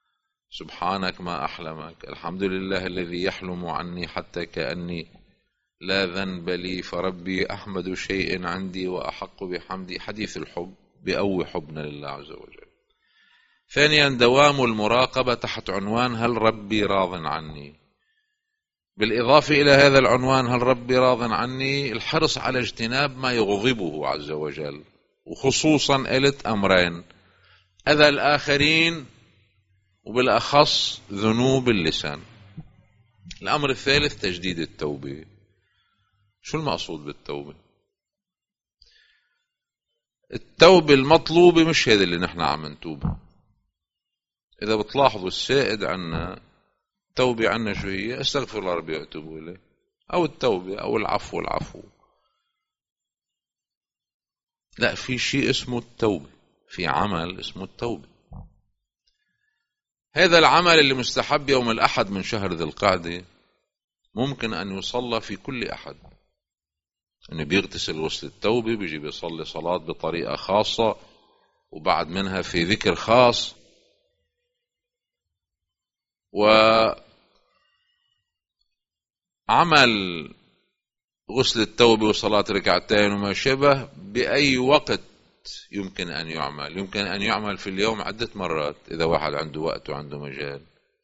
A: سبحانك ما أحلمك، الحمد لله الذي يحلم عني حتى كأني لا ذنب لي فربي أحمد شيء عندي وأحق بحمدي. حديث الحب بقوي حبنا لله عز وجل. ثانيا دوام المراقبة تحت عنوان هل ربي راض عني. بالإضافة إلى هذا العنوان هل ربي راض عني، الحرص على اجتناب ما يغضبه عز وجل، وخصوصا قلت أمرين: أذى الآخرين، وبالأخص ذنوب اللسان. الأمر الثالث تجديد التوبة. شو المقصود بالتوبة؟ التوبة المطلوبة مش هذا اللي نحن عم نتوب. إذا بتلاحظوا السائد عنا التوبة عنا شو هي؟ استغفر الله ربي وأتوب إليه، أو التوبة أو العفو. لا، في شيء اسمه التوبة، في عمل اسمه التوبة. هذا العمل اللي مستحب يوم الأحد من شهر ذي القعدة ممكن أن يصلى في كل أحد. أنه بيغتسل غسل التوبة، بيجي بيصلي صلاة بطريقة خاصة، وبعد منها في ذكر خاص، وعمل غسل التوبة وصلاة ركعتين وما شابه بأي وقت يمكن أن يعمل. يمكن أن يعمل في اليوم عدة مرات إذا واحد عنده وقت وعنده مجال،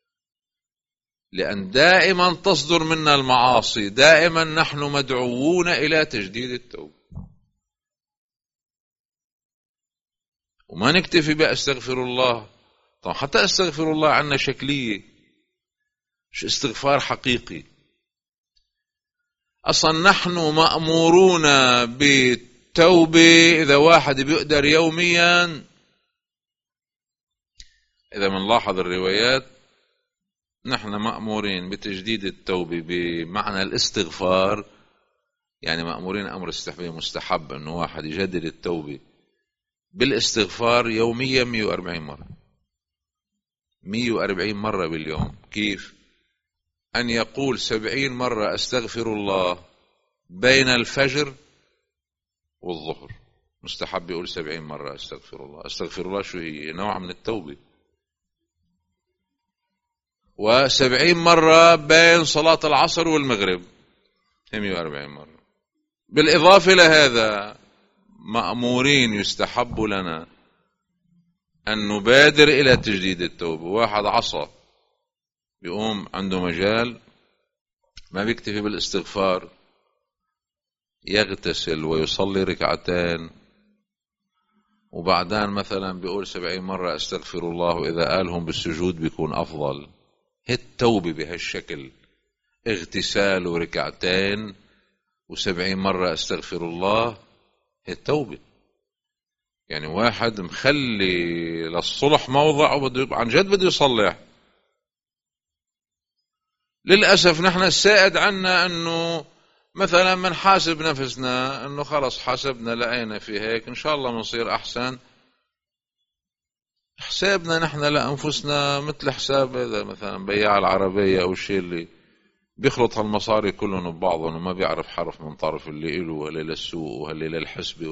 A: لأن دائما تصدر منا المعاصي، دائما نحن مدعوون إلى تجديد التوبة. وما نكتفي بأستغفر الله. طبعا حتى أستغفر الله عنا شكلية، مش استغفار حقيقي. أصلا نحن مأمورون بالتوبة. إذا واحد بيقدر يوميا، إذا منلاحظ الروايات، نحن مأمورين بتجديد التوبة بمعنى الاستغفار. يعني مأمورين أمر مستحب أنه واحد يجدد التوبة بالاستغفار يوميا 140 مرة. 140 مرة باليوم. كيف؟ أن يقول 70 مرة أستغفر الله بين الفجر والظهر. مستحب يقول 70 مرة أستغفر الله. أستغفر الله شو هي؟ نوع من التوبة. و70 مرة بين صلاة العصر والمغرب، 140 مرة. بالإضافة لهذا مأمورين يستحب لنا أن نبادر إلى تجديد التوبة. واحد عصى بيقوم عنده مجال، ما بيكتفي بالاستغفار، يغتسل ويصلي ركعتين، وبعدين مثلا بيقول 70 مرة أستغفر الله، وإذا قالهم بالسجود بيكون أفضل. هي التوبة بهالشكل: اغتسال وركعتين و70 مرة أستغفر الله. هي التوبة. يعني واحد مخلي للصلح موضع وبده عن جد بده يصلح. للأسف نحن السائد عنا أنه مثلا منحاسب نفسنا أنه خلص حاسبنا لقينا في هيك، إن شاء الله منصير أحسن. حسابنا نحن لأنفسنا مثل حساب إذا مثلا بياع العربية أو الشيء اللي بيخلط هالمصاري كلهم ببعضهم وما بيعرف حرف من طرف، اللي إله وهاللي للسوق وهاللي للحسبة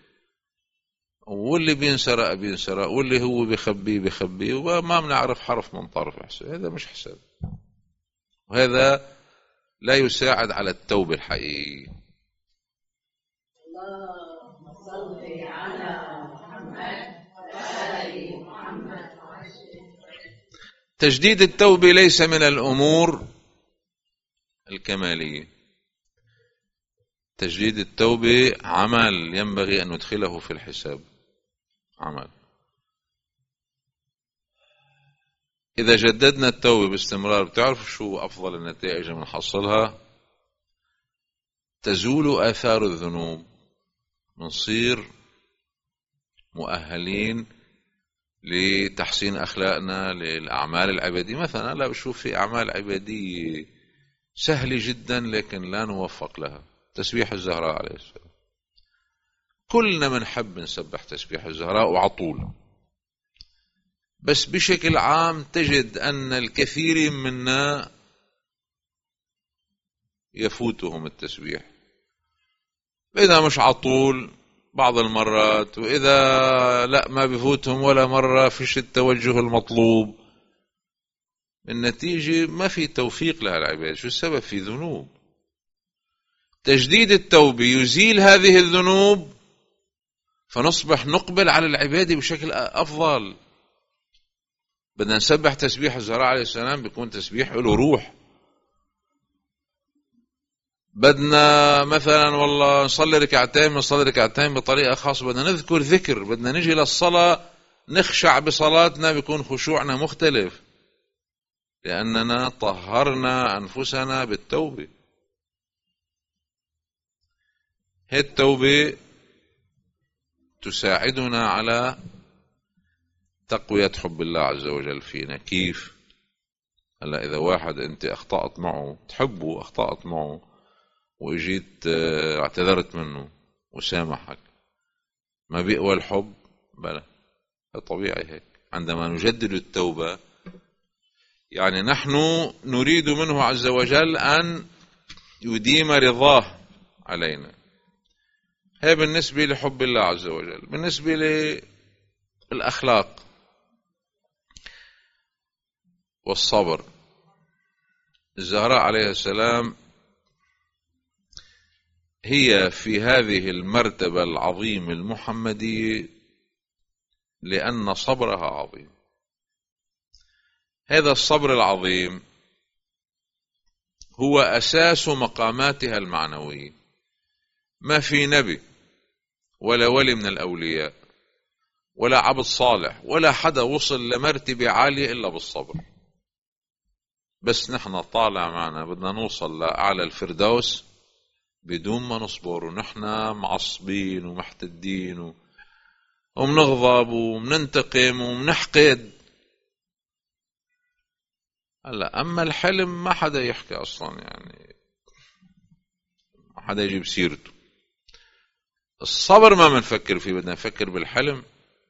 A: واللي بينسرق واللي هو بيخبيه وما بنعرف حرف من طرف حساب. هذا مش حساب، وهذا لا يساعد على التوبة الحقيقية.
B: اللهم صل على محمد وآل محمد.
A: تجديد التوبة ليس من الأمور الكمالية. تجديد التوبة عمل ينبغي أن ندخله في الحساب. عمل. إذا جددنا التوبة باستمرار، بتعرف شو أفضل النتائج اللي بنحصلها؟ تزول آثار الذنوب. بنصير مؤهلين لتحسين أخلاقنا، للأعمال العبادية. مثلا لا بشوف في أعمال عبادية سهلة جدا لكن لا نوفق لها. تسبيح الزهراء عليه السلام، كلنا منحب نسبح تسبيح الزهراء وعطول، بس بشكل عام تجد أن الكثير منا يفوتهم التسبيح. إذا مش عطول بعض المرات، وإذا لا ما بفوتهم ولا مرة، فيش التوجه المطلوب. النتيجة ما في توفيق لها العباد. شو السبب؟ في ذنوب. تجديد التوبة يزيل هذه الذنوب، فنصبح نقبل على العبادة بشكل أفضل. بدنا نسبح تسبيح الزهراء عليه السلام، بيكون تسبيح له روح. بدنا مثلا والله نصلي ركعتين بطريقة خاصة، بدنا نذكر ذكر، بدنا نجي للصلاة نخشع بصلاتنا، بيكون خشوعنا مختلف لأننا طهرنا أنفسنا بالتوبة. هي التوبة تساعدنا على تقوية حب الله عز وجل فينا. كيف؟ هلا إذا واحد أنت أخطأت معه، تحبه، أخطأت معه وإجيت اعتذرت منه وسامحك، ما بيقوى الحب؟ بلى، طبيعي هيك. عندما نجدد التوبة يعني نحن نريد منه عز وجل أن يديم رضاه علينا. هي بالنسبة لحب الله عز وجل. بالنسبة للأخلاق والصبر، الزهراء عليه السلام هي في هذه المرتبة العظيمة المحمدية لأن صبرها عظيم. هذا الصبر العظيم هو أساس مقاماتها المعنوية. ما في نبي ولا ولي من الأولياء ولا عبد صالح ولا حدا وصل لمرتبة عالية إلا بالصبر. بس نحن طالع معنا بدنا نوصل لأعلى الفردوس بدون ما نصبر، ونحن معصبين ومحتدين ومنغضب ومننتقم ومنحقد. هلا أما الحلم ما حدا يحكي أصلا، يعني ما حدا يجيب سيرته. الصبر ما منفكر فيه، بدنا نفكر بالحلم.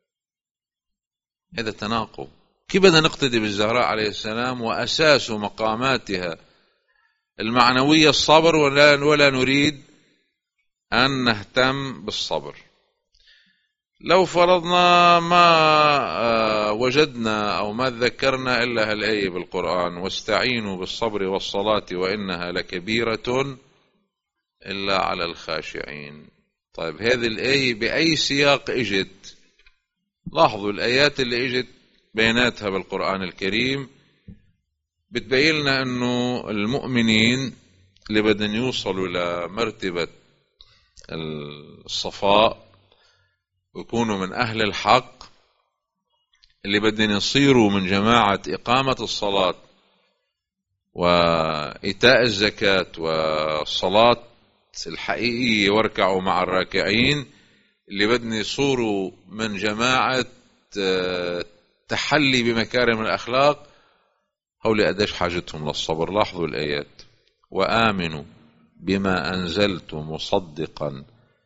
A: هذا تناقض. كيف بدنا نقتدي بالزهراء عليه السلام وأساس مقاماتها المعنوية الصبر، ولا نريد أن نهتم بالصبر؟ لو فرضنا ما وجدنا أو ما ذكرنا إلا هالآية بالقرآن، واستعينوا بالصبر والصلاة وإنها لكبيرة إلا على الخاشعين. طيب هذه الآية بأي سياق إجت؟ لاحظوا الآيات اللي إجت بيناتها بالقرآن الكريم بتبين لنا أنه المؤمنين اللي بدهم يوصلوا لمرتبة الصفاء ويكونوا من أهل الحق، اللي بدهم يصيروا من جماعة إقامة الصلاة وإيتاء الزكاة والصلاة الحقيقية واركعوا مع الراكعين، اللي بدهم يصيروا من جماعة تحلي بمكارم الأخلاق، هؤلاء قديش حاجتهم للصبر. لاحظوا الآيات: وآمنوا بما أنزلت مصدقا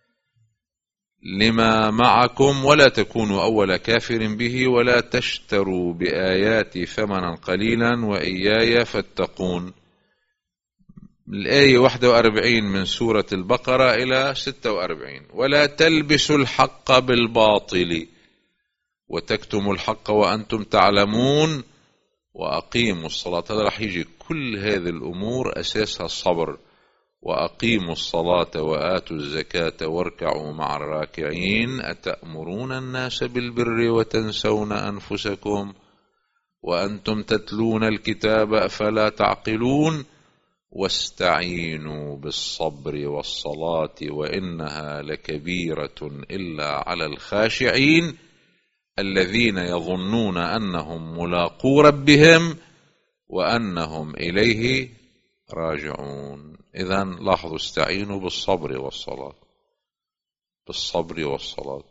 A: لما معكم ولا تكونوا أول كافر به ولا تشتروا بآياتي ثمنا قليلا وإياي فاتقون. الآية 41 من سورة البقرة إلى 46: ولا تلبسوا الحق بالباطل وتكتموا الحق وأنتم تعلمون وأقيموا الصلاة. هذا رح يجي كل هذه الأمور أساسها الصبر. وأقيموا الصلاة وآتوا الزكاة واركعوا مع الراكعين أتأمرون الناس بالبر وتنسون أنفسكم وأنتم تتلون الكتاب أفلا تعقلون واستعينوا بالصبر والصلاة وإنها لكبيرة إلا على الخاشعين الذين يظنون أنهم ملاقو ربهم وأنهم إليه راجعون. إذن لاحظوا: استعينوا بالصبر والصلاة، بالصبر والصلاة.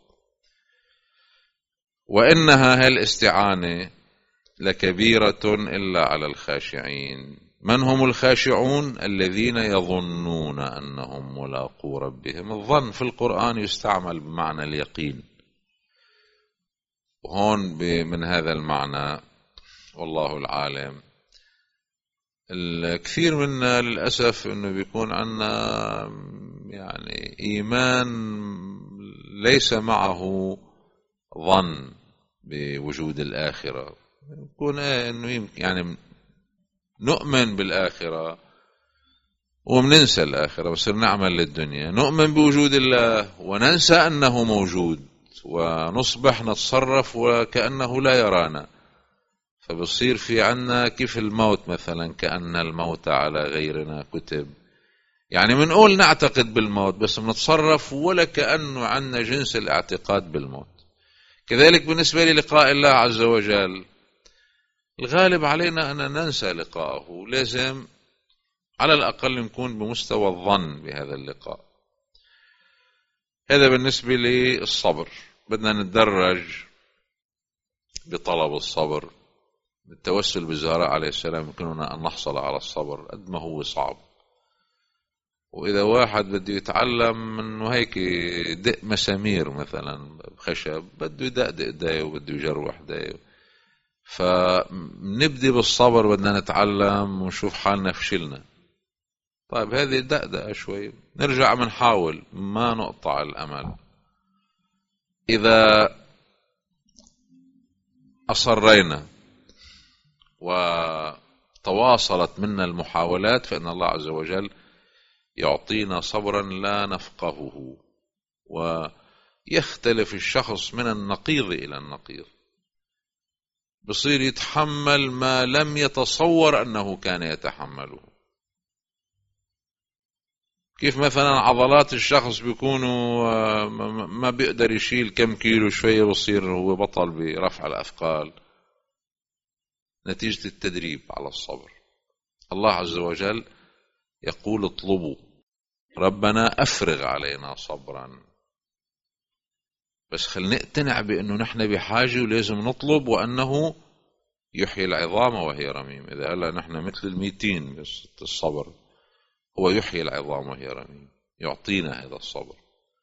A: وإنها هالاستعانة لكبيرة إلا على الخاشعين. من هم الخاشعون؟ الذين يظنون أنهم ملاقو ربهم. الظن في القرآن يستعمل بمعنى اليقين، وهون من هذا المعنى والله العالم. الكثير منا للأسف أنه بيكون عنا يعني إيمان ليس معه ظن بوجود الآخرة. يكون أنه يعني نؤمن بالآخرة ومننسى الآخرة بصير نعمل للدنيا. نؤمن بوجود الله وننسى أنه موجود، ونصبح نتصرف وكأنه لا يرانا. فبصير في عنا كيف الموت مثلا، كأن الموت على غيرنا كتب. يعني منقول نعتقد بالموت بس منتصرف ولا كأنه عنا جنس الاعتقاد بالموت. كذلك بالنسبة للقاء الله عز وجل، الغالب علينا أن ننسى لقاءه. لازم على الأقل نكون بمستوى الظن بهذا اللقاء. هذا بالنسبة للصبر. بدنا نتدرج بطلب الصبر، بالتوسل بالزهراء عليه السلام يمكننا أن نحصل على الصبر قد ما هو صعب. وإذا واحد بده يتعلم أنه هيك دق مسامير مثلا بخشب، بده يدقدق دايه وبده يجروح دايه. فنبدي بالصبر، بدنا نتعلم ونشوف حالنا فشلنا. طيب هذه دقدقة شوي، نرجع منحاول، ما نقطع الأمل. إذا أصرينا وتواصلت منا المحاولات فإن الله عز وجل يعطينا صبرا لا نفقهه، ويختلف الشخص من النقيض إلى النقيض، بصير يتحمل ما لم يتصور أنه كان يتحمله. كيف مثلا عضلات الشخص بيكونوا ما بيقدر يشيل كم كيلو، شوية بصير هو بطل برفع الأثقال، نتيجة التدريب على الصبر. الله عز وجل يقول اطلبوا ربنا أفرغ علينا صبرا. بس خلينا نقتنع بأنه نحن بحاجة ولازم نطلب، وأنه يحيي العظام وهي رميم. إذا قال نحن مثل 200 بس الصبر، هو يحيي العظام وهي رميم، يعطينا هذا الصبر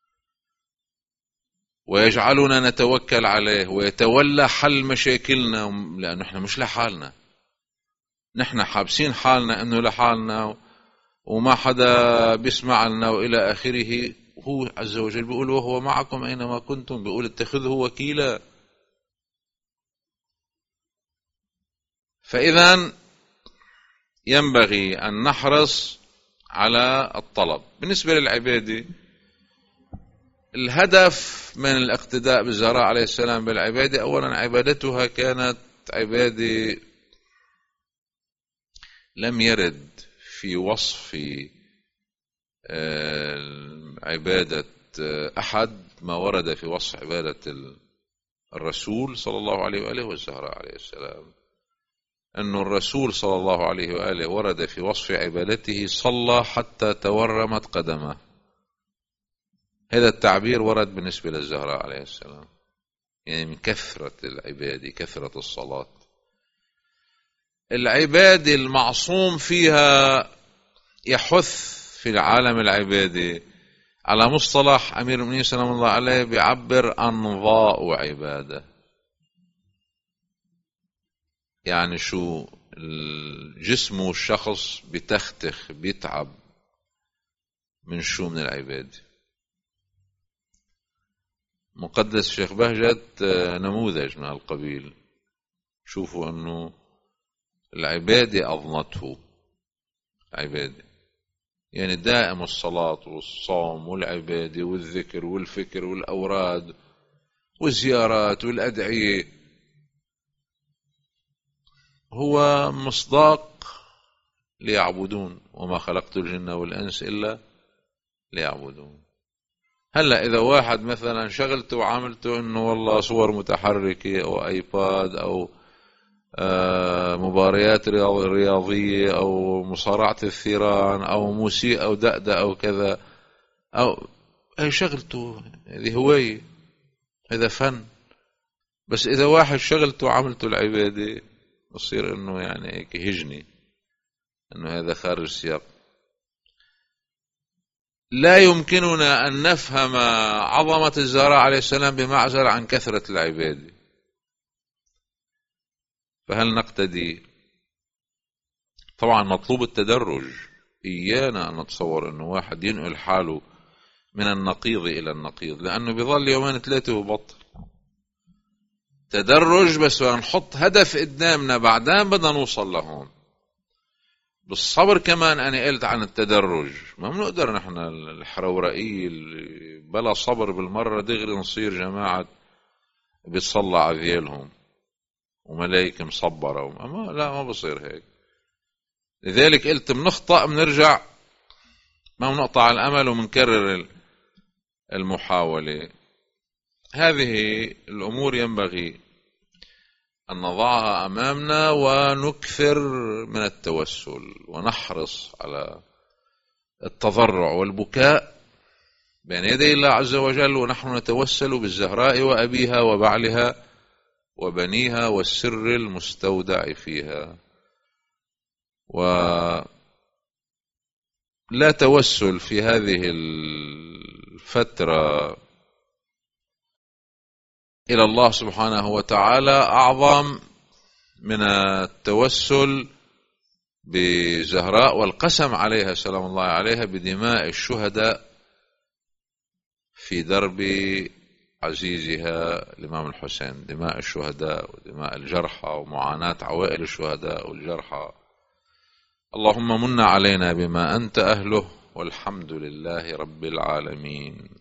A: ويجعلنا نتوكل عليه ويتولى حل مشاكلنا، لأنه نحن مش لحالنا، نحن حابسين حالنا أنه لحالنا وما حدا بيسمع لنا وإلى آخره. هو عز وجل بيقول وهو معكم أينما كنتم، بيقول اتخذه وكيلا. فإذا ينبغي أن نحرص على الطلب. بالنسبة للعبادة، الهدف من الاقتداء بالزهراء عليه السلام بالعبادة، أولا عبادتها كانت عبادة لم يرد في وصف عبادة أحد ما ورد في وصف عبادة الرسول صلى الله عليه وآله والزهراء عليه السلام. أن الرسول صلى الله عليه وآله ورد في وصف عبادته صلى حتى تورمت قدمه. هذا التعبير ورد بالنسبة للزهراء عليه السلام، يعني من كثرة العبادة، كثرة الصلاة. العبادة المعصوم فيها يحث في العالم العبادة على مصطلح أمير المؤمنين سلام الله عليه بيعبر أنظاء عبادة. يعني شو الجسم والشخص بتختخ بيتعب من شو؟ من العبادة. مقدس شيخ بهجت نموذج من القبيل. شوفوا أنه العبادة أضنته، عبادة يعني دائم الصلاة والصوم والعبادة والذكر والفكر والأوراد والزيارات والأدعية، هو مصداق ليعبدون وما خلقت الجن والإنس إلا ليعبدون. هلأ إذا واحد مثلا شغلته وعملته إنه والله صور متحركة أو آيباد أو مباريات رياضية أو مصارعة الثيران أو موسيقى أو دقدقة أو كذا، أو هي شغلته، هذه هواية، هذا فن. بس إذا واحد شغلته وعملته العبادة بصير إنه يعني هيك هجني، إنه هذا خارج السياق. لا يمكننا أن نفهم عظمة الزهراء عليه السلام بمعزل عن كثرة العبادة. فهل نقتدي؟ طبعا مطلوب التدرج. إيانا أن نتصور أنه واحد ينقل حاله من النقيض إلى النقيض، لأنه بيظل يومين ثلاثة وبطل. تدرج، بس نحط هدف قدامنا بعدين بدنا نوصل لهون. بالصبر كمان أنا قلت عن التدرج. ما بنقدر نحن الحرورائية اللي بلا صبر بالمرة دغري نصير جماعة بيتصلى على ذيلهم وملايكة مصبرة لا، ما بصير هيك. لذلك قلت بنخطأ بنرجع، ما بنقطع الأمل وبنكرر المحاولة. هذه الأمور ينبغي أن نضعها أمامنا ونكثر من التوسل ونحرص على التضرع والبكاء بين يدي الله عز وجل، ونحن نتوسل بالزهراء وأبيها وبعلها وبنيها والسر المستودع فيها. ولا توسل في هذه الفترة إلى الله سبحانه وتعالى أعظم من التوسل بزهراء والقسم عليها سلام الله عليها بدماء الشهداء في درب عزيزها الإمام الحسين، دماء الشهداء ودماء الجرحى ومعاناة عوائل الشهداء والجرحى. اللهم من علينا بما أنت أهله، والحمد لله رب العالمين.